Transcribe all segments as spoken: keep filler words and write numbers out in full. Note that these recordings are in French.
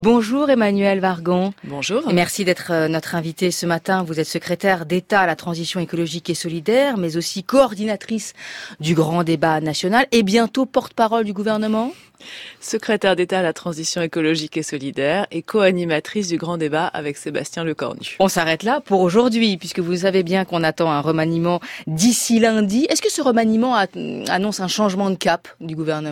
Bonjour Emmanuelle Wargon. Bonjour. Et merci d'être notre invitée ce matin. Vous êtes secrétaire d'État à la transition écologique et solidaire, mais aussi coordinatrice du grand débat national et bientôt porte-parole du gouvernement. Secrétaire d'État à la transition écologique et solidaire et co-animatrice du grand débat avec Sébastien Lecornu. On s'arrête là pour aujourd'hui, puisque vous savez bien qu'on attend un remaniement d'ici lundi. Est-ce que ce remaniement annonce un changement de cap du gouvernement ?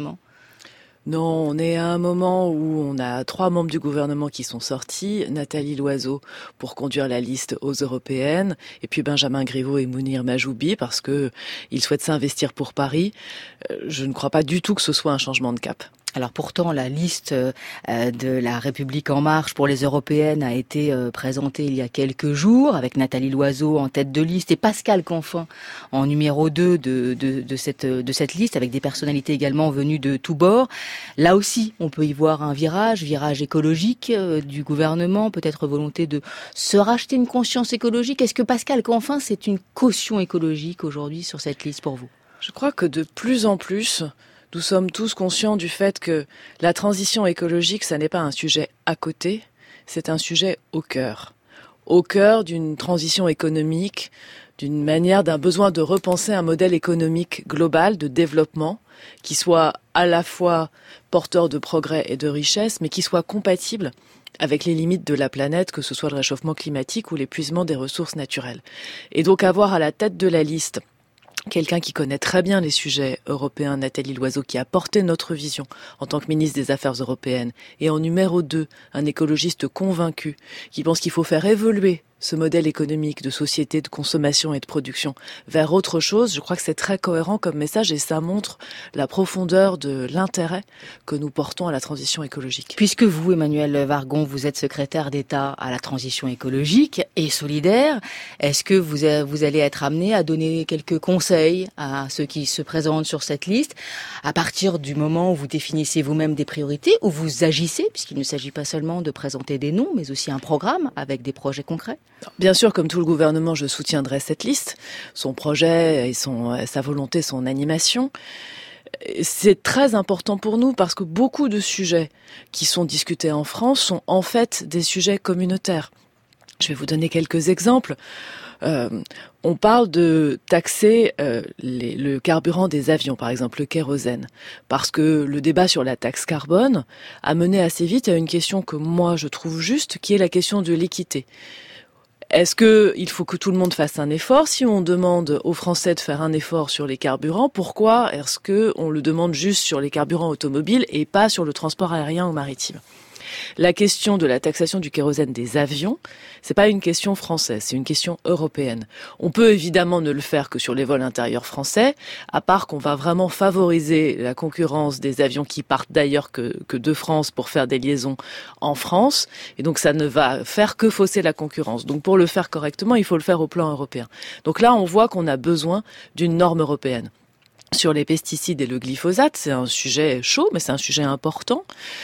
Non, on est à un moment où on a trois membres du gouvernement qui sont sortis, Nathalie Loiseau pour conduire la liste aux européennes, et puis Benjamin Griveaux et Mounir Majoubi parce que ils souhaitent s'investir pour Paris. Je ne crois pas du tout que ce soit un changement de cap. Alors pourtant, la liste de la République En Marche pour les européennes a été présentée il y a quelques jours, avec Nathalie Loiseau en tête de liste et Pascal Canfin en numéro deux de, de, de, cette, de cette liste, avec des personnalités également venues de tous bords. Là aussi, on peut y voir un virage, virage écologique du gouvernement, peut-être volonté de se racheter une conscience écologique. Est-ce que Pascal Canfin, c'est une caution écologique aujourd'hui sur cette liste pour vous ? Je crois que de plus en plus, nous sommes tous conscients du fait que la transition écologique, ça n'est pas un sujet à côté, c'est un sujet au cœur. Au cœur d'une transition économique, d'une manière, d'un besoin de repenser un modèle économique global de développement qui soit à la fois porteur de progrès et de richesse, mais qui soit compatible avec les limites de la planète, que ce soit le réchauffement climatique ou l'épuisement des ressources naturelles. Et donc avoir à la tête de la liste quelqu'un qui connaît très bien les sujets européens, Nathalie Loiseau, qui a porté notre vision en tant que ministre des Affaires européennes. Et en numéro deux, un écologiste convaincu qui pense qu'il faut faire évoluer ce modèle économique de société, de consommation et de production vers autre chose. Je crois que c'est très cohérent comme message et ça montre la profondeur de l'intérêt que nous portons à la transition écologique. Puisque vous, Emmanuelle Wargon, vous êtes secrétaire d'État à la transition écologique et solidaire, est-ce que vous, vous allez être amené à donner quelques conseils à ceux qui se présentent sur cette liste à partir du moment où vous définissez vous-même des priorités, où vous agissez, puisqu'il ne s'agit pas seulement de présenter des noms, mais aussi un programme avec des projets concrets ? Bien sûr, comme tout le gouvernement, je soutiendrai cette liste, son projet et son, sa volonté, son animation. C'est très important pour nous parce que beaucoup de sujets qui sont discutés en France sont en fait des sujets communautaires. Je vais vous donner quelques exemples. Euh, on parle de taxer euh, les, le carburant des avions, par exemple le kérosène, parce que le débat sur la taxe carbone a mené assez vite à une question que moi je trouve juste, qui est la question de l'équité. Est-ce que il faut que tout le monde fasse un effort? Si on demande aux Français de faire un effort sur les carburants, pourquoi est-ce que on le demande juste sur les carburants automobiles et pas sur le transport aérien ou maritime? La question de la taxation du kérosène des avions, c'est pas une question française, c'est une question européenne. On peut évidemment ne le faire que sur les vols intérieurs français, à part qu'on va vraiment favoriser la concurrence des avions qui partent d'ailleurs que, que de France pour faire des liaisons en France. Et donc ça ne va faire que fausser la concurrence. Donc pour le faire correctement, il faut le faire au plan européen. Donc là, on voit qu'on a besoin d'une norme européenne. Sur les pesticides et le glyphosate, c'est un sujet chaud, mais c'est un sujet important.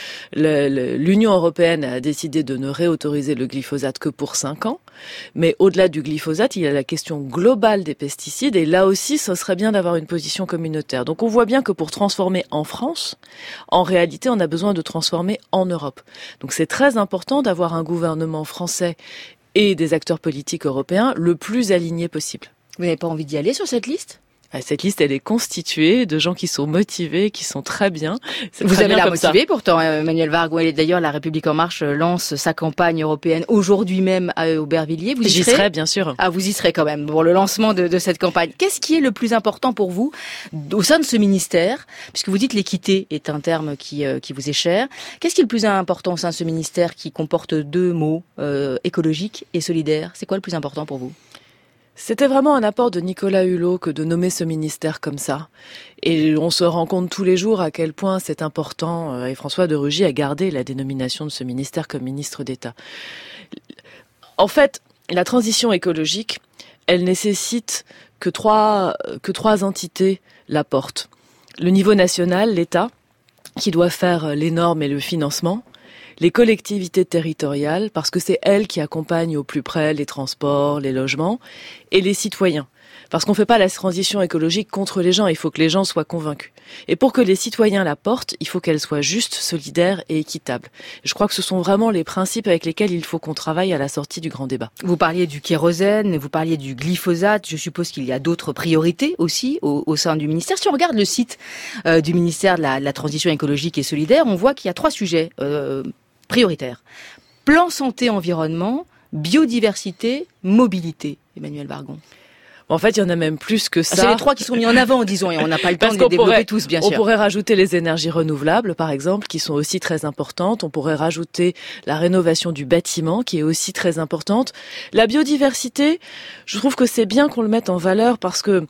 Le, le, L'Union européenne a décidé de ne réautoriser le glyphosate que pour cinq ans. Mais au-delà du glyphosate, il y a la question globale des pesticides. Et là aussi, ce serait bien d'avoir une position communautaire. Donc on voit bien que pour transformer en France, en réalité, on a besoin de transformer en Europe. Donc c'est très important d'avoir un gouvernement français et des acteurs politiques européens le plus alignés possible. Vous n'avez pas envie d'y aller sur cette liste ? Cette liste, elle est constituée de gens qui sont motivés, qui sont très bien. C'est Vous très avez bien la motivée pourtant, Emmanuelle Wargon. Et d'ailleurs, la République En Marche lance sa campagne européenne aujourd'hui même à Aubervilliers. Vous y J'y serez, serai, bien sûr. Ah, vous y serez quand même pour le lancement de, de cette campagne. Qu'est-ce qui est le plus important pour vous au sein de ce ministère? Puisque vous dites l'équité est un terme qui, euh, qui vous est cher. Qu'est-ce qui est le plus important au sein de ce ministère qui comporte deux mots, euh, écologique et solidaire? C'est quoi le plus important pour vous? C'était vraiment un apport de Nicolas Hulot que de nommer ce ministère comme ça. Et on se rend compte tous les jours à quel point c'est important. Et François de Rugy a gardé la dénomination de ce ministère comme ministre d'État. En fait, la transition écologique, elle nécessite que trois, que trois entités la portent. Le niveau national, l'État, qui doit faire les normes et le financement. Les collectivités territoriales, parce que c'est elles qui accompagnent au plus près les transports, les logements, et les citoyens, Parce qu'on ne fait pas la transition écologique contre les gens, il faut que les gens soient convaincus. Et pour que les citoyens la portent, il faut qu'elle soit juste, solidaire et équitable. Je crois que ce sont vraiment les principes avec lesquels il faut qu'on travaille à la sortie du grand débat. Vous parliez du kérosène, vous parliez du glyphosate, je suppose qu'il y a d'autres priorités aussi au, au sein du ministère. Si on regarde le site euh, du ministère de la, de la Transition écologique et solidaire, on voit qu'il y a trois sujets euh, prioritaires. Plan santé-environnement, biodiversité, mobilité. Emmanuel Wargon. En fait, il y en a même plus que ça. C'est les trois qui sont mis en avant, disons, et on n'a pas le temps de les développer pourrait, tous, bien on sûr. On pourrait rajouter les énergies renouvelables, par exemple, qui sont aussi très importantes. On pourrait rajouter la rénovation du bâtiment, qui est aussi très importante. La biodiversité, je trouve que c'est bien qu'on le mette en valeur parce que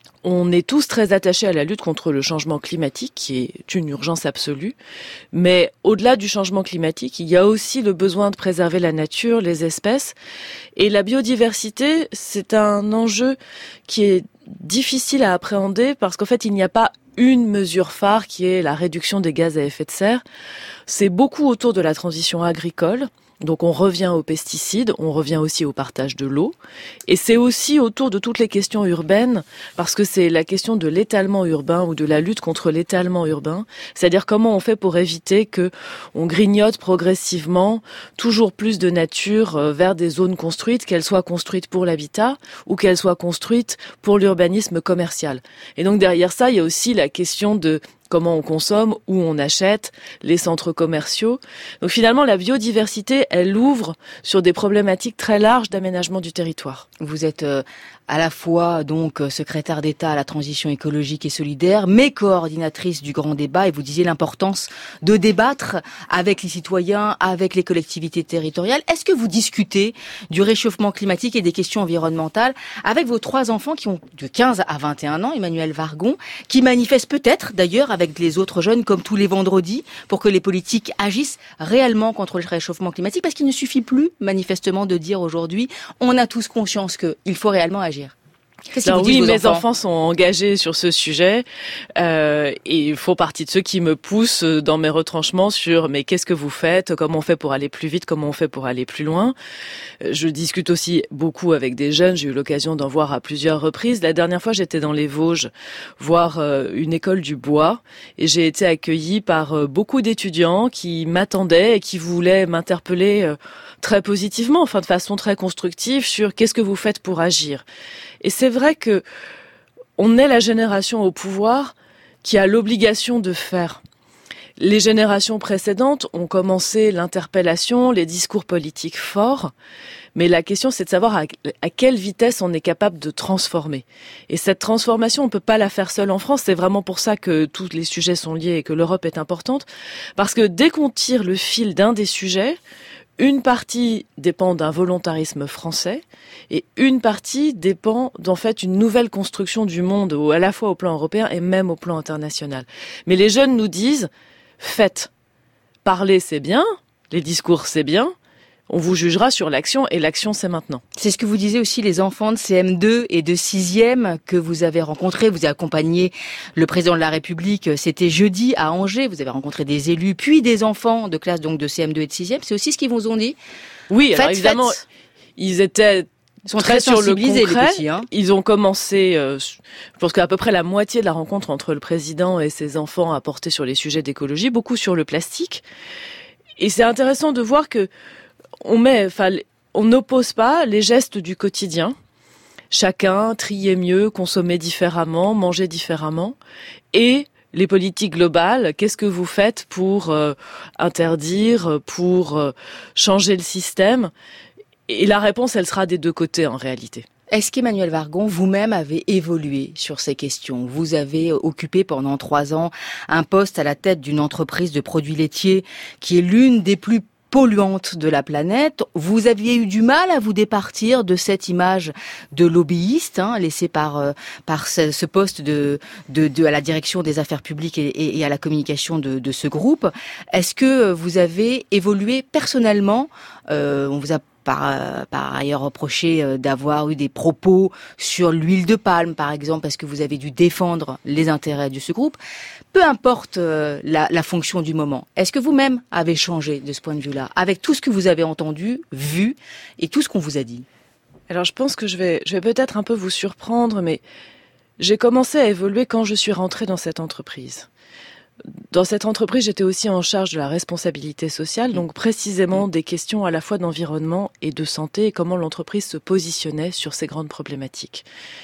on est tous très attachés à la lutte contre le changement climatique, qui est une urgence absolue. Mais au-delà du changement climatique, il y a aussi le besoin de préserver la nature, les espèces. Et la biodiversité, c'est un enjeu qui est difficile à appréhender parce qu'en fait, il n'y a pas une mesure phare qui est la réduction des gaz à effet de serre. C'est beaucoup autour de la transition agricole. Donc on revient aux pesticides, on revient aussi au partage de l'eau. Et c'est aussi autour de toutes les questions urbaines, parce que c'est la question de l'étalement urbain ou de la lutte contre l'étalement urbain. C'est-à-dire comment on fait pour éviter que on grignote progressivement toujours plus de nature vers des zones construites, qu'elles soient construites pour l'habitat ou qu'elles soient construites pour l'urbanisme commercial. Et donc derrière ça, il y a aussi la question de comment on consomme, où on achète, les centres commerciaux. Donc finalement, la biodiversité, elle ouvre sur des problématiques très larges d'aménagement du territoire. Vous êtes euh, à la fois donc secrétaire d'État à la transition écologique et solidaire, mais coordinatrice du grand débat, et vous disiez l'importance de débattre avec les citoyens, avec les collectivités territoriales. Est-ce que vous discutez du réchauffement climatique et des questions environnementales avec vos trois enfants qui ont de quinze à vingt et un ans, Emmanuel Wargon, qui manifestent peut-être d'ailleurs avec les autres jeunes comme tous les vendredis pour que les politiques agissent réellement contre le réchauffement climatique, parce qu'il ne suffit plus manifestement de dire aujourd'hui on a tous conscience qu'il faut réellement agir. Qu'est-ce Alors que vous oui, dites, vos mes enfants, enfants sont engagés sur ce sujet euh, et font partie de ceux qui me poussent dans mes retranchements sur mais qu'est-ce que vous faites, comment on fait pour aller plus vite, comment on fait pour aller plus loin. Je discute aussi beaucoup avec des jeunes, j'ai eu l'occasion d'en voir à plusieurs reprises. La dernière fois, j'étais dans les Vosges voir euh, une école du bois et j'ai été accueillie par euh, beaucoup d'étudiants qui m'attendaient et qui voulaient m'interpeller euh, très positivement, enfin de façon très constructive sur qu'est-ce que vous faites pour agir. Et c'est vrai que on est la génération au pouvoir qui a l'obligation de faire. Les générations précédentes ont commencé l'interpellation, les discours politiques forts, mais la question c'est de savoir à, à quelle vitesse on est capable de transformer. Et cette transformation, on peut pas la faire seule en France, c'est vraiment pour ça que tous les sujets sont liés et que l'Europe est importante, parce que dès qu'on tire le fil d'un des sujets, une partie dépend d'un volontarisme français et une partie dépend d'en fait une nouvelle construction du monde, à la fois au plan européen et même au plan international. Mais les jeunes nous disent, faites. Parler c'est bien, les discours c'est bien, on vous jugera sur l'action et l'action c'est maintenant. C'est ce que vous disiez aussi les enfants de C M deux et de sixième que vous avez rencontrés. Vous avez accompagné le président de la République, c'était jeudi à Angers. Vous avez rencontré des élus, puis des enfants de classe donc de C M deux et de sixième. C'est aussi ce qu'ils vous ont dit? Oui, faites, alors évidemment, faites. Ils étaient Ils sont très, très sur le concret. Les petits, hein. Ils ont commencé, euh, je pense qu'à peu près la moitié de la rencontre entre le président et ses enfants a porté sur les sujets d'écologie, beaucoup sur le plastique. Et c'est intéressant de voir que on met, enfin, on n'oppose pas les gestes du quotidien. Chacun trier mieux, consommer différemment, manger différemment, et les politiques globales. Qu'est-ce que vous faites pour euh, interdire, pour euh, changer le système? Et la réponse, elle sera des deux côtés en réalité. Est-ce qu'Emmanuel Wargon, vous-même, avez évolué sur ces questions? Vous avez occupé pendant trois ans un poste à la tête d'une entreprise de produits laitiers qui est l'une des plus polluante de la planète. Vous aviez eu du mal à vous départir de cette image de lobbyiste, hein, laissée par euh, par ce, ce poste de, de de à la direction des affaires publiques et, et, et à la communication de, de ce groupe. Est-ce que vous avez évolué personnellement? euh, On vous a Par, par ailleurs reproché d'avoir eu des propos sur l'huile de palme, par exemple, parce que vous avez dû défendre les intérêts de ce groupe. Peu importe la, la fonction du moment. Est-ce que vous-même avez changé de ce point de vue-là, avec tout ce que vous avez entendu, vu, et tout ce qu'on vous a dit? Alors je pense que je vais, je vais peut-être un peu vous surprendre, mais j'ai commencé à évoluer quand je suis rentrée dans cette entreprise. Dans cette entreprise, j'étais aussi en charge de la responsabilité sociale, donc précisément des questions à la fois d'environnement et de santé, et comment l'entreprise se positionnait sur ces grandes problématiques.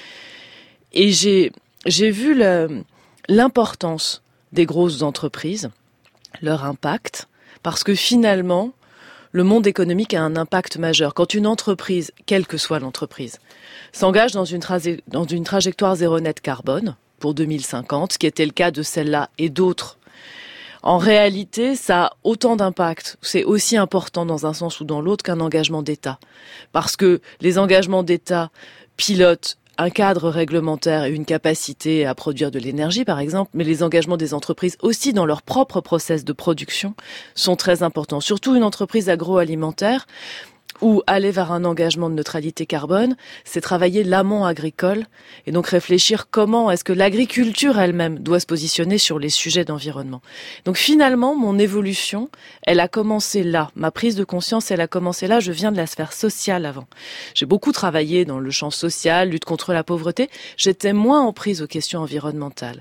Et j'ai, j'ai vu le, l'importance des grosses entreprises, leur impact, parce que finalement, le monde économique a un impact majeur. Quand une entreprise, quelle que soit l'entreprise, s'engage dans une, tra- dans une trajectoire zéro net carbone, pour deux mille cinquante, ce qui était le cas de celle-là et d'autres. En réalité, ça a autant d'impact. C'est aussi important dans un sens ou dans l'autre qu'un engagement d'État. Parce que les engagements d'État pilotent un cadre réglementaire et une capacité à produire de l'énergie, par exemple, mais les engagements des entreprises aussi dans leur propre process de production sont très importants. Surtout une entreprise agroalimentaire, ou aller vers un engagement de neutralité carbone, c'est travailler l'amont agricole et donc réfléchir comment est-ce que l'agriculture elle-même doit se positionner sur les sujets d'environnement. Donc finalement, mon évolution, elle a commencé là. Ma prise de conscience, elle a commencé là. Je viens de la sphère sociale avant. J'ai beaucoup travaillé dans le champ social, lutte contre la pauvreté. J'étais moins en prise aux questions environnementales.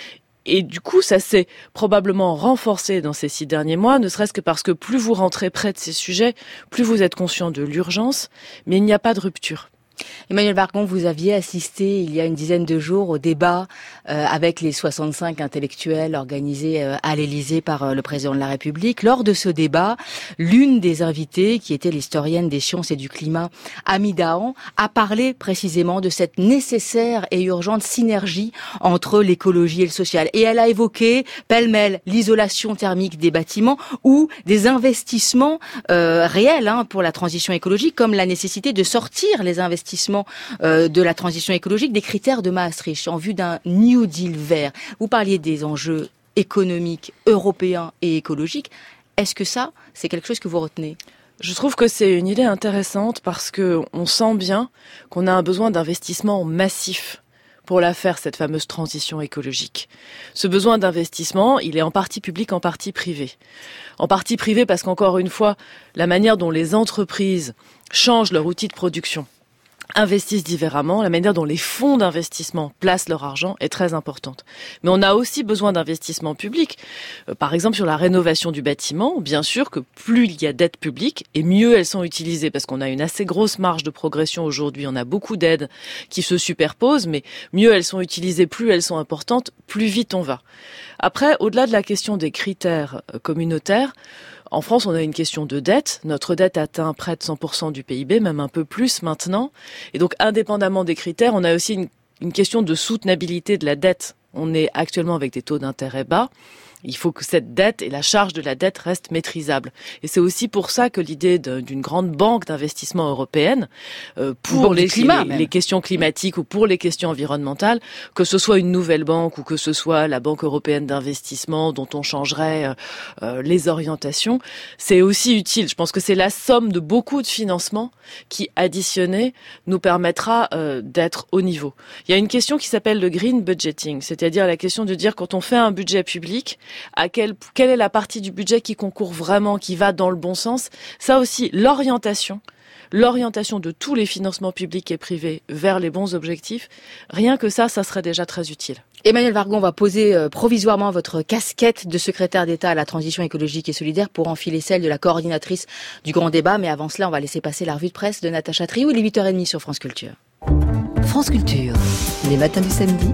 Et du coup, ça s'est probablement renforcé dans ces six derniers mois, ne serait-ce que parce que plus vous rentrez près de ces sujets, plus vous êtes conscient de l'urgence, mais il n'y a pas de rupture. Emmanuel Wargon, vous aviez assisté il y a une dizaine de jours au débat euh, avec les soixante-cinq intellectuels organisé euh, à l'Élysée par euh, le président de la République. Lors de ce débat, l'une des invitées, qui était l'historienne des sciences et du climat, Amy Dahan, a parlé précisément de cette nécessaire et urgente synergie entre l'écologie et le social. Et elle a évoqué pêle-mêle l'isolation thermique des bâtiments ou des investissements euh, réels hein, pour la transition écologique, comme la nécessité de sortir les investissements Euh, de la transition écologique, des critères de Maastricht en vue d'un New Deal vert. Vous parliez des enjeux économiques, européens et écologiques. Est-ce que ça, c'est quelque chose que vous retenez ? Je trouve que c'est une idée intéressante parce que on sent bien qu'on a un besoin d'investissement massif pour la faire, cette fameuse transition écologique. Ce besoin d'investissement, il est en partie public, en partie privé. En partie privé parce qu'encore une fois, la manière dont les entreprises changent leur outil de production, investissent différemment, la manière dont les fonds d'investissement placent leur argent est très importante. Mais on a aussi besoin d'investissements publics. Euh, par exemple, sur la rénovation du bâtiment, bien sûr que plus il y a d'aides publiques, et mieux elles sont utilisées, parce qu'on a une assez grosse marge de progression aujourd'hui. On a beaucoup d'aides qui se superposent, mais mieux elles sont utilisées, plus elles sont importantes, plus vite on va. Après, au-delà de la question des critères communautaires, en France, on a une question de dette. Notre dette atteint près de cent pour cent du P I B, même un peu plus maintenant. Et donc, indépendamment des critères, on a aussi une, une question de soutenabilité de la dette. On est actuellement avec des taux d'intérêt bas. Il faut que cette dette et la charge de la dette restent maîtrisables. Et c'est aussi pour ça que l'idée d'une grande banque d'investissement européenne euh, pour les, climat, les, les questions climatiques ou pour les questions environnementales, que ce soit une nouvelle banque ou que ce soit la Banque européenne d'investissement dont on changerait euh, euh, les orientations, c'est aussi utile. Je pense que c'est la somme de beaucoup de financements qui, additionnés, nous permettra euh, d'être au niveau. Il y a une question qui s'appelle le green budgeting, c'est-à-dire la question de dire quand on fait un budget public, à quelle, quelle est la partie du budget qui concourt vraiment, qui va dans le bon sens. Ça aussi, l'orientation, l'orientation de tous les financements publics et privés vers les bons objectifs, rien que ça, ça serait déjà très utile. Emmanuel Wargon va poser euh, provisoirement votre casquette de secrétaire d'État à la transition écologique et solidaire pour enfiler celle de la coordinatrice du grand débat. Mais avant cela, on va laisser passer la revue de presse de Natacha Triou. Il est huit heures trente sur France Culture. France Culture, les matins du samedi,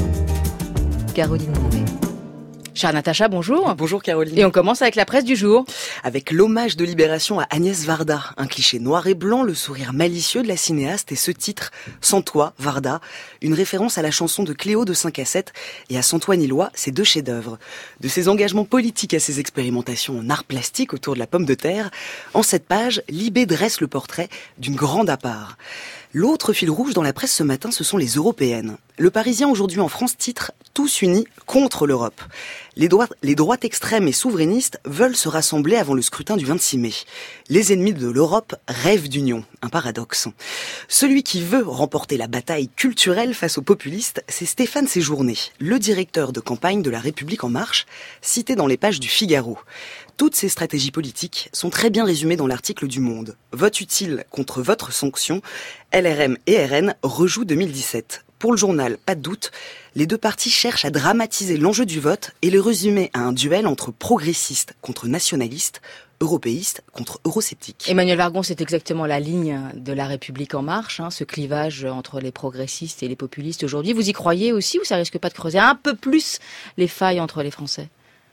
Caroline Mouret. Chère Natacha, bonjour. Bonjour Caroline. Et on commence avec la presse du jour. Avec l'hommage de Libération à Agnès Varda, un cliché noir et blanc, le sourire malicieux de la cinéaste et ce titre, Sans toi, Varda, une référence à la chanson de Cléo de cinq à sept et à Sans toi ni loi, ses deux chefs-d'œuvre. De ses engagements politiques à ses expérimentations en art plastique autour de la pomme de terre, en cette page, Libé dresse le portrait d'une grande à part. L'autre fil rouge dans la presse ce matin, ce sont les européennes. Le Parisien aujourd'hui en France titre « Tous unis contre l'Europe ». Les droites, les droites extrêmes et souverainistes veulent se rassembler avant le scrutin du vingt-six mai. Les ennemis de l'Europe rêvent d'union, un paradoxe. Celui qui veut remporter la bataille culturelle face aux populistes, c'est Stéphane Séjourné, le directeur de campagne de La République En Marche, cité dans les pages du Figaro. Toutes ces stratégies politiques sont très bien résumées dans l'article du Monde. Vote utile contre votre sanction, L R M et R N rejouent deux mille dix-sept. Pour le journal, pas de doute, les deux partis cherchent à dramatiser l'enjeu du vote et le résumer à un duel entre progressistes contre nationalistes, européistes contre eurosceptiques. Emmanuel Vargon, c'est exactement la ligne de La République En Marche, hein, ce clivage entre les progressistes et les populistes aujourd'hui. Vous y croyez aussi ou ça risque pas de creuser un peu plus les failles entre les Français ?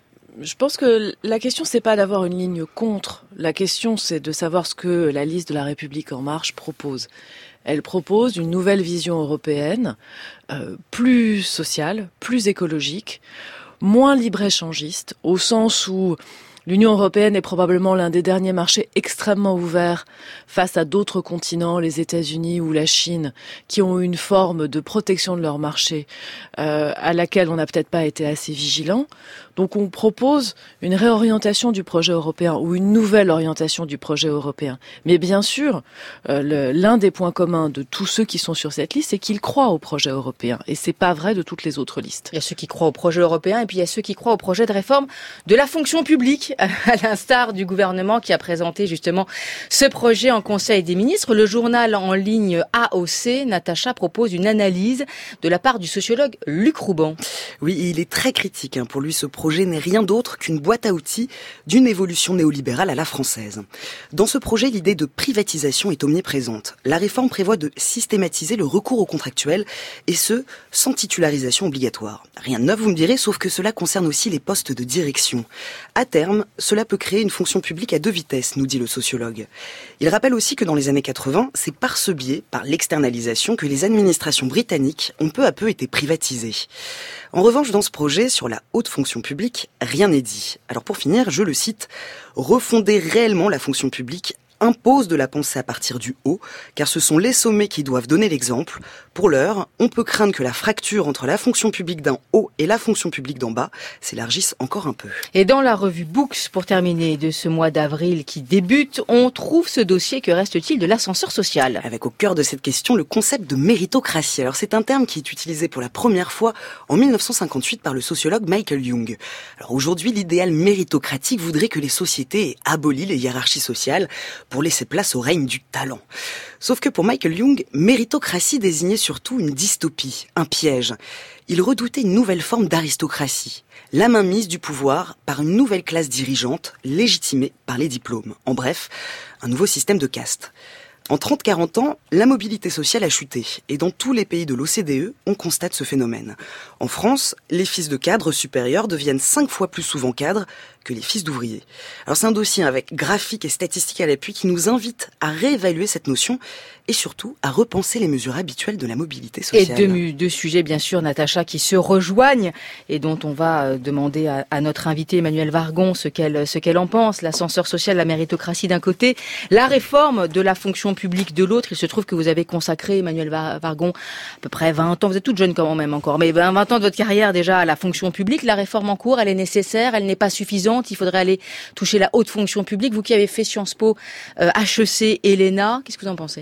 Je pense que la question, c'est pas d'avoir une ligne contre. La question, c'est de savoir ce que la liste de La République En Marche propose. Elle propose une nouvelle vision européenne, euh, plus sociale, plus écologique, moins libre-échangiste, au sens où l'Union européenne est probablement l'un des derniers marchés extrêmement ouverts face à d'autres continents, les États-Unis ou la Chine, qui ont une forme de protection de leur marché euh, à laquelle on n'a peut-être pas été assez vigilant. Donc on propose une réorientation du projet européen ou une nouvelle orientation du projet européen. Mais bien sûr, euh, le, l'un des points communs de tous ceux qui sont sur cette liste, c'est qu'ils croient au projet européen. Et c'est pas vrai de toutes les autres listes. Il y a ceux qui croient au projet européen et puis il y a ceux qui croient au projet de réforme de la fonction publique, à l'instar du gouvernement qui a présenté justement ce projet en Conseil des ministres. Le journal en ligne A O C, Natacha, propose une analyse de la part du sociologue Luc Rouban. Oui, il est très critique. Hein. Pour lui, ce projet n'est rien d'autre qu'une boîte à outils d'une évolution néolibérale à la française. Dans ce projet, l'idée de privatisation est omniprésente. La réforme prévoit de systématiser le recours aux contractuels, et ce, sans titularisation obligatoire. Rien de neuf, vous me direz, sauf que cela concerne aussi les postes de direction. À terme, cela peut créer une fonction publique à deux vitesses, nous dit le sociologue. Il rappelle aussi que dans les années quatre-vingts, c'est par ce biais, par l'externalisation, que les administrations britanniques ont peu à peu été privatisées. En revanche, dans ce projet, sur la haute fonction publique, rien n'est dit. Alors pour finir, je le cite, « Refonder réellement la fonction publique impose de la penser à partir du haut, car ce sont les sommets qui doivent donner l'exemple. Pour l'heure, on peut craindre que la fracture entre la fonction publique d'en haut et la fonction publique d'en bas s'élargisse encore un peu. » Et dans la revue Books, pour terminer, de ce mois d'avril qui débute, on trouve ce dossier. Que reste-t-il de l'ascenseur social ? Avec au cœur de cette question le concept de méritocratie. Alors c'est un terme qui est utilisé pour la première fois en mille neuf cent cinquante-huit par le sociologue Michael Young. Alors aujourd'hui, l'idéal méritocratique voudrait que les sociétés aient aboli les hiérarchies sociales pour laisser place au règne du talent. Sauf que pour Michael Young, méritocratie désignait surtout une dystopie, un piège. Il redoutait une nouvelle forme d'aristocratie, la mainmise du pouvoir par une nouvelle classe dirigeante légitimée par les diplômes. En bref, un nouveau système de caste. En trente à quarante ans, la mobilité sociale a chuté et dans tous les pays de l'O C D E, on constate ce phénomène. En France, les fils de cadres supérieurs deviennent cinq fois plus souvent cadres que les fils d'ouvriers. Alors c'est un dossier avec graphiques et statistiques à l'appui qui nous invite à réévaluer cette notion et surtout à repenser les mesures habituelles de la mobilité sociale. Et deux, deux sujets bien sûr, Natacha, qui se rejoignent et dont on va demander à, à notre invitée Emmanuel Vargon ce qu'elle, ce qu'elle en pense. L'ascenseur social, la méritocratie d'un côté, la réforme de la fonction publique de l'autre. Il se trouve que vous avez consacré, Emmanuel Vargon, à peu près vingt ans, vous êtes toute jeune quand même encore, mais vingt ans de votre carrière déjà à la fonction publique. La réforme en cours, elle est nécessaire, elle n'est pas suffisante. Il faudrait aller toucher la haute fonction publique. Vous qui avez fait Sciences Po, euh, H E C et l'E N A, qu'est-ce que vous en pensez ?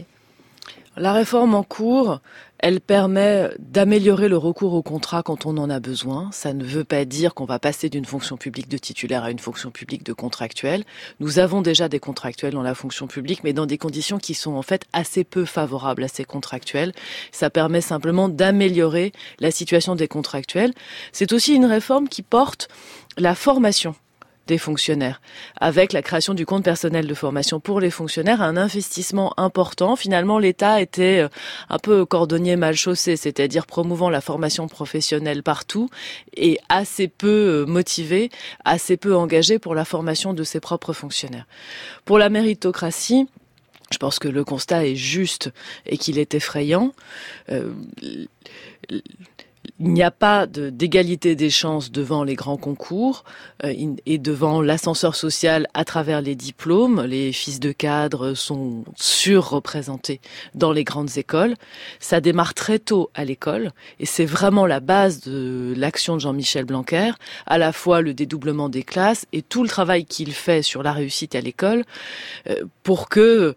La réforme en cours, elle permet d'améliorer le recours au contrat quand on en a besoin. Ça ne veut pas dire qu'on va passer d'une fonction publique de titulaire à une fonction publique de contractuel. Nous avons déjà des contractuels dans la fonction publique, mais dans des conditions qui sont en fait assez peu favorables à ces contractuels. Ça permet simplement d'améliorer la situation des contractuels. C'est aussi une réforme qui porte la formation des fonctionnaires, avec la création du compte personnel de formation pour les fonctionnaires, un investissement important. Finalement, l'État était un peu cordonnier mal chaussé, c'est-à-dire promouvant la formation professionnelle partout et assez peu motivé, assez peu engagé pour la formation de ses propres fonctionnaires. Pour la méritocratie, je pense que le constat est juste et qu'il est effrayant. Euh, Il n'y a pas de, d'égalité des chances devant les grands concours euh, et devant l'ascenseur social à travers les diplômes. Les fils de cadres sont surreprésentés dans les grandes écoles. Ça démarre très tôt à l'école et c'est vraiment la base de l'action de Jean-Michel Blanquer, à la fois le dédoublement des classes et tout le travail qu'il fait sur la réussite à l'école euh, pour que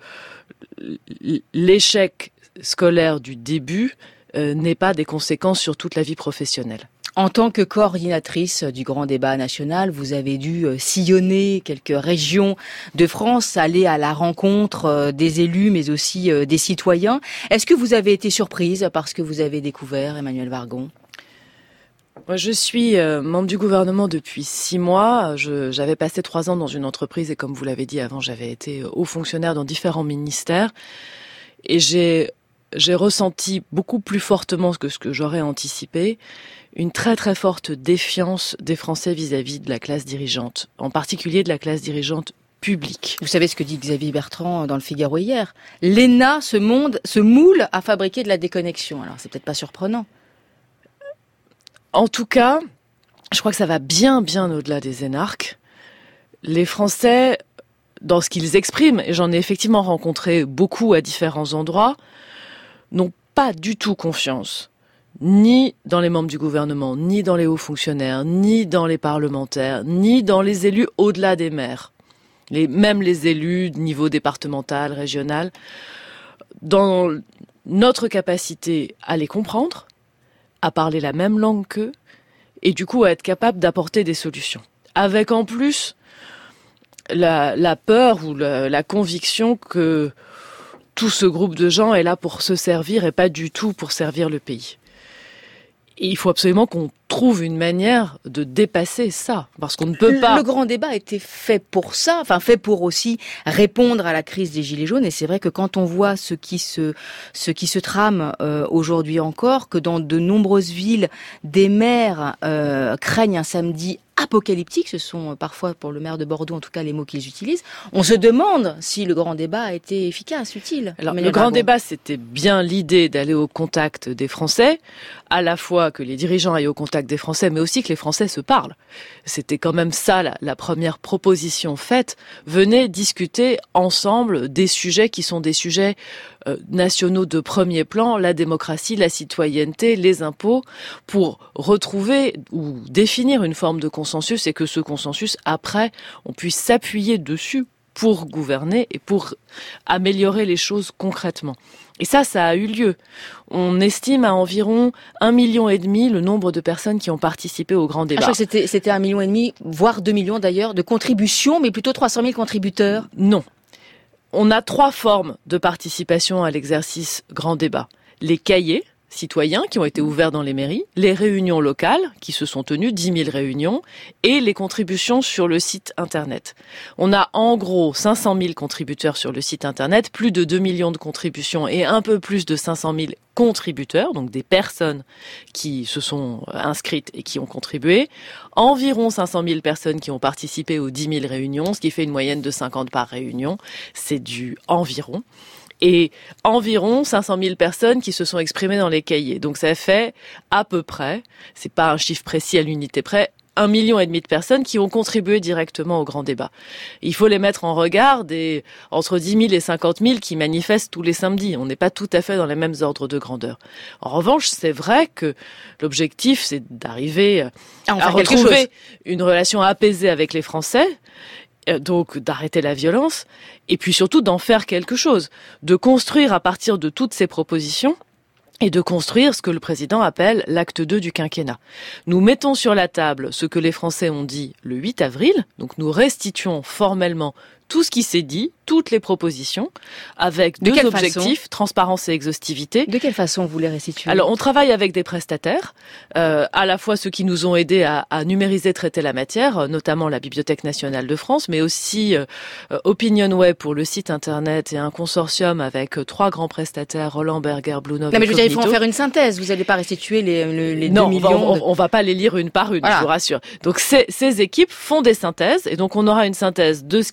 l'échec scolaire du début Euh, n'ait pas des conséquences sur toute la vie professionnelle. En tant que coordinatrice du grand débat national, vous avez dû sillonner quelques régions de France, aller à la rencontre des élus mais aussi des citoyens. Est-ce que vous avez été surprise par ce que vous avez découvert, Emmanuelle Wargon ? Moi, je suis euh, membre du gouvernement depuis six mois. Je, j'avais passé trois ans dans une entreprise et comme vous l'avez dit avant, j'avais été haut fonctionnaire dans différents ministères. Et j'ai J'ai ressenti beaucoup plus fortement que ce que j'aurais anticipé, une très très forte défiance des Français vis-à-vis de la classe dirigeante, en particulier de la classe dirigeante publique. Vous savez ce que dit Xavier Bertrand dans le Figaro hier ? L'E N A, ce monde, ce moule à fabriquer de la déconnexion. Alors c'est peut-être pas surprenant. En tout cas, je crois que ça va bien bien au-delà des énarques. Les Français, dans ce qu'ils expriment, et j'en ai effectivement rencontré beaucoup à différents endroits, n'ont pas du tout confiance, ni dans les membres du gouvernement, ni dans les hauts fonctionnaires, ni dans les parlementaires, ni dans les élus au-delà des maires. Les, même les élus de niveau départemental, régional, dans notre capacité à les comprendre, à parler la même langue qu'eux, et du coup à être capable d'apporter des solutions. Avec en plus la, la peur ou la, la conviction que tout ce groupe de gens est là pour se servir et pas du tout pour servir le pays. Et il faut absolument qu'on trouve une manière de dépasser ça, parce qu'on ne peut pas... Le grand débat était fait pour ça, enfin fait pour aussi répondre à la crise des Gilets jaunes, et c'est vrai que quand on voit ce qui se, ce qui se trame euh, aujourd'hui encore, que dans de nombreuses villes, des maires euh, craignent un samedi apocalyptique, ce sont parfois pour le maire de Bordeaux en tout cas les mots qu'ils utilisent, on se demande si le grand débat a été efficace, utile. Alors le grand débat, c'était bien l'idée d'aller au contact des Français, à la fois que les dirigeants aillent au contact des Français, mais aussi que les Français se parlent. C'était quand même ça la, la première proposition faite. Venez discuter ensemble des sujets qui sont des sujets euh, nationaux de premier plan, la démocratie, la citoyenneté, les impôts, pour retrouver ou définir une forme de consensus et que ce consensus, après, on puisse s'appuyer dessus pour gouverner et pour améliorer les choses concrètement. Et ça, ça a eu lieu. On estime à environ un million et demi le nombre de personnes qui ont participé au grand débat. Ah, je crois que c'était, c'était un million et demi, voire deux millions d'ailleurs, de contributions, mais plutôt trois cent mille contributeurs. Non. On a trois formes de participation à l'exercice grand débat. Les cahiers citoyens qui ont été ouverts dans les mairies, les réunions locales qui se sont tenues, dix mille réunions, et les contributions sur le site internet. On a en gros cinq cent mille contributeurs sur le site internet, plus de deux millions de contributions et un peu plus de cinq cent mille contributeurs, donc des personnes qui se sont inscrites et qui ont contribué. Environ cinq cent mille personnes qui ont participé aux dix mille réunions, ce qui fait une moyenne de cinquante par réunion. C'est du environ. Et environ cinq cent mille personnes qui se sont exprimées dans les cahiers. Donc ça fait à peu près, c'est pas un chiffre précis à l'unité près, un million et demi de personnes qui ont contribué directement au grand débat. Il faut les mettre en regard des entre dix mille et cinquante mille qui manifestent tous les samedis. On n'est pas tout à fait dans les mêmes ordres de grandeur. En revanche, c'est vrai que l'objectif, c'est d'arriver ah, à retrouver une relation apaisée avec les Français, donc d'arrêter la violence, et puis surtout d'en faire quelque chose, de construire à partir de toutes ces propositions, et de construire ce que le président appelle l'acte deux du quinquennat. Nous mettons sur la table ce que les Français ont dit le huit avril, donc nous restituons formellement tout ce qui s'est dit, toutes les propositions, avec deux objectifs, façon transparence et exhaustivité. De quelle façon vous les restituez ? Alors, on travaille avec des prestataires, euh, à la fois ceux qui nous ont aidés à, à numériser, traiter la matière, notamment la Bibliothèque nationale de France, mais aussi euh, OpinionWay pour le site internet et un consortium avec trois grands prestataires, Roland Berger, Blue Note. Non, mais je veux dire, il faut en faire une synthèse. Vous n'allez pas restituer les, les, les non, deux millions. Non, on, de... on va pas les lire une par une, voilà. Je vous rassure. Donc, ces, ces équipes font des synthèses, et donc on aura une synthèse de ce qui a été dit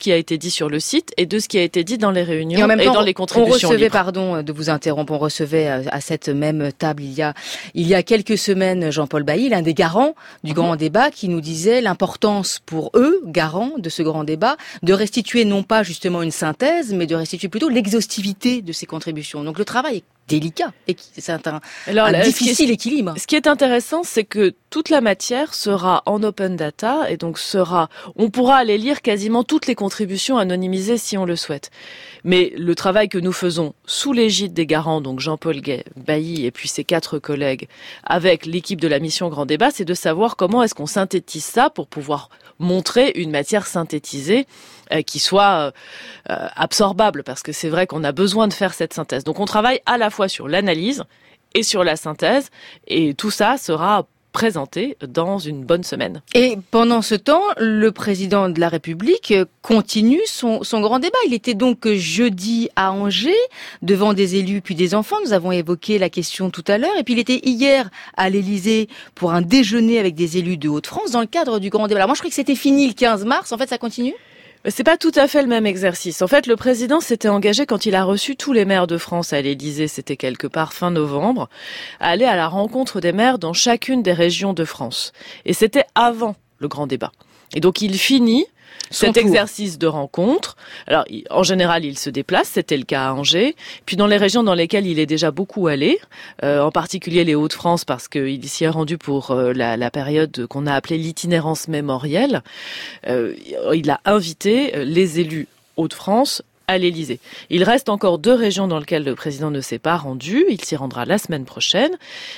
dit sur le site et de ce qui a été dit dans les réunions et, en même et temps, dans les contributions on recevait, libres. pardon de vous interrompre, on recevait à cette même table il y a il y a quelques semaines Jean-Paul Bailly, l'un des garants du mmh. grand débat, qui nous disait l'importance pour eux, garants de ce grand débat, de restituer non pas justement une synthèse, mais de restituer plutôt l'exhaustivité de ces contributions. Donc le travail est délicat et c'est un, Alors, un difficile ce est, équilibre. Ce qui est intéressant, c'est que toute la matière sera en open data et donc sera, on pourra aller lire quasiment toutes les contributions anonymisées si on le souhaite. Mais le travail que nous faisons sous l'égide des garants, donc Jean-Paul Bailly et puis ses quatre collègues, avec l'équipe de la mission Grand Débat, c'est de savoir comment est-ce qu'on synthétise ça pour pouvoir montrer une matière synthétisée euh, qui soit euh, absorbable, parce que c'est vrai qu'on a besoin de faire cette synthèse. Donc on travaille à la fois sur l'analyse et sur la synthèse, et tout ça sera présenté dans une bonne semaine. Et pendant ce temps, le président de la République continue son, son grand débat. Il était donc jeudi à Angers, devant des élus puis des enfants. Nous avons évoqué la question tout à l'heure. Et puis il était hier à l'Élysée pour un déjeuner avec des élus de Hauts-de-France dans le cadre du grand débat. Alors moi, je croyais que c'était fini le quinze mars. En fait, ça continue ? C'est pas tout à fait le même exercice. En fait, le président s'était engagé quand il a reçu tous les maires de France à l'Élysée, c'était quelque part fin novembre, à aller à la rencontre des maires dans chacune des régions de France. Et c'était avant le grand débat. Et donc il finit Son cet tour. exercice de rencontre. Alors, en général, il se déplace, c'était le cas à Angers. Puis dans les régions dans lesquelles il est déjà beaucoup allé, euh, en particulier les Hauts-de-France, parce qu'il s'y est rendu pour euh, la, la période qu'on a appelée l'itinérance mémorielle, euh, il a invité les élus Hauts-de-France à l'Élysée. Il reste encore deux régions dans lesquelles le président ne s'est pas rendu. Il s'y rendra la semaine prochaine.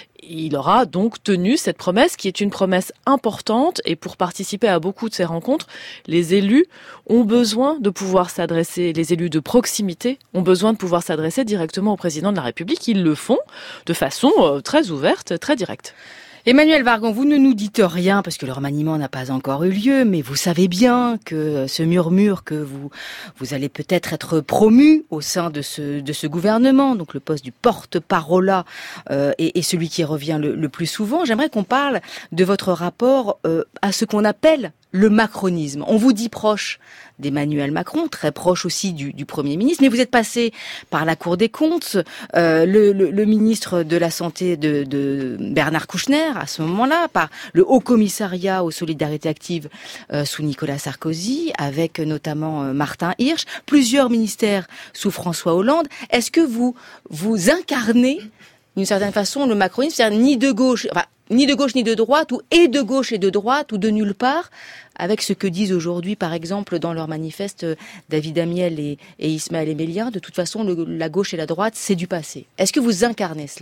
Il aura donc tenu cette promesse qui est une promesse importante, et pour participer à beaucoup de ces rencontres, les élus ont besoin de pouvoir s'adresser, les élus de proximité ont besoin de pouvoir s'adresser directement au président de la République. Ils le font de façon très ouverte, très directe. Emmanuelle Wargon, vous ne nous dites rien parce que le remaniement n'a pas encore eu lieu, mais vous savez bien que ce murmure que vous vous allez peut-être être promu au sein de ce de ce gouvernement, donc le poste du porte-parole euh, est, est celui qui revient le, le plus souvent. J'aimerais qu'on parle de votre rapport euh, à ce qu'on appelle le macronisme. On vous dit proche d'Emmanuel Macron, très proche aussi du, du Premier ministre, mais vous êtes passé par la Cour des comptes, euh, le, le, le ministre de la Santé de, de Bernard Kouchner à ce moment-là, par le Haut Commissariat aux solidarités actives euh, sous Nicolas Sarkozy, avec notamment euh, Martin Hirsch, plusieurs ministères sous François Hollande. Est-ce que vous vous incarnez d'une certaine façon le macronisme, c'est-à-dire ni de gauche, enfin, ni de gauche ni de droite, ou et de gauche et de droite, ou de nulle part, avec ce que disent aujourd'hui, par exemple, dans leur manifeste, David Amiel et, et Ismaël Emelia, de toute façon, le, la gauche et la droite, c'est du passé. Est-ce que vous incarnez cela ?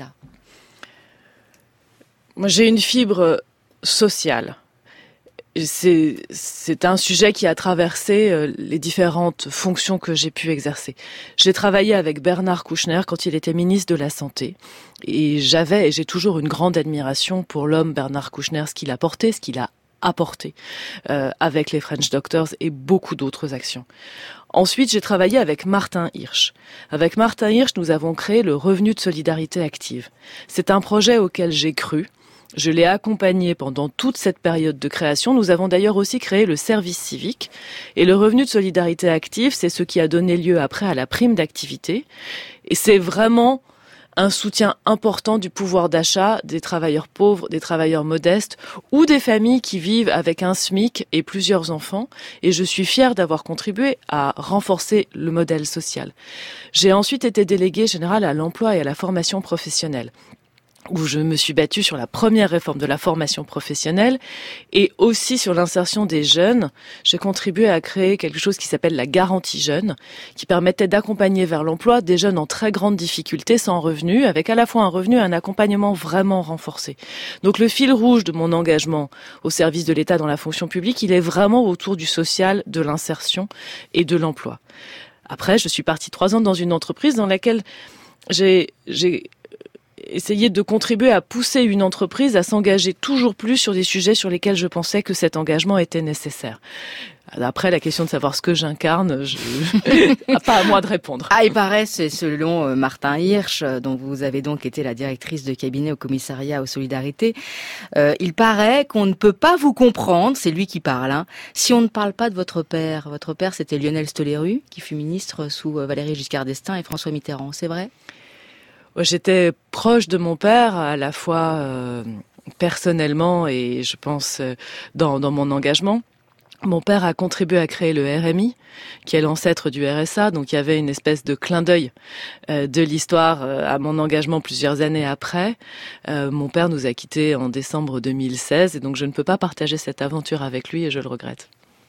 Moi, j'ai une fibre sociale. C'est, c'est un sujet qui a traversé les différentes fonctions que j'ai pu exercer. J'ai travaillé avec Bernard Kouchner quand il était ministre de la Santé. Et j'avais et j'ai toujours une grande admiration pour l'homme Bernard Kouchner, ce qu'il a porté, ce qu'il a apporté euh, avec les French Doctors et beaucoup d'autres actions. Ensuite, j'ai travaillé avec Martin Hirsch. Avec Martin Hirsch, nous avons créé le Revenu de solidarité active. C'est un projet auquel j'ai cru. Je l'ai accompagné pendant toute cette période de création. Nous avons d'ailleurs aussi créé le service civique. Et le revenu de solidarité active, c'est ce qui a donné lieu après à la prime d'activité. Et c'est vraiment un soutien important du pouvoir d'achat des travailleurs pauvres, des travailleurs modestes ou des familles qui vivent avec un SMIC et plusieurs enfants. Et je suis fière d'avoir contribué à renforcer le modèle social. J'ai ensuite été déléguée générale à l'emploi et à la formation professionnelle, où je me suis battue sur la première réforme de la formation professionnelle et aussi sur l'insertion des jeunes. J'ai contribué à créer quelque chose qui s'appelle la garantie jeune, qui permettait d'accompagner vers l'emploi des jeunes en très grande difficulté, sans revenu, avec à la fois un revenu et un accompagnement vraiment renforcé. Donc le fil rouge de mon engagement au service de l'État dans la fonction publique, il est vraiment autour du social, de l'insertion et de l'emploi. Après, je suis partie trois ans dans une entreprise dans laquelle j'ai... j'ai essayer de contribuer à pousser une entreprise à s'engager toujours plus sur des sujets sur lesquels je pensais que cet engagement était nécessaire. Après, la question de savoir ce que j'incarne, je... pas à moi de répondre. Ah, il paraît, c'est selon Martin Hirsch, dont vous avez donc été la directrice de cabinet au commissariat aux solidarités, euh, il paraît qu'on ne peut pas vous comprendre, c'est lui qui parle, hein, si on ne parle pas de votre père. Votre père, c'était Lionel Stoléru, qui fut ministre sous Valéry Giscard d'Estaing et François Mitterrand, c'est vrai ? J'étais proche de mon père, à la fois euh, personnellement et je pense euh, dans, dans mon engagement. Mon père a contribué à créer le R M I, qui est l'ancêtre du R S A, donc il y avait une espèce de clin d'œil euh, de l'histoire euh, à mon engagement plusieurs années après. Euh, mon père nous a quittés en décembre deux mille seize, et donc je ne peux pas partager cette aventure avec lui et je le regrette.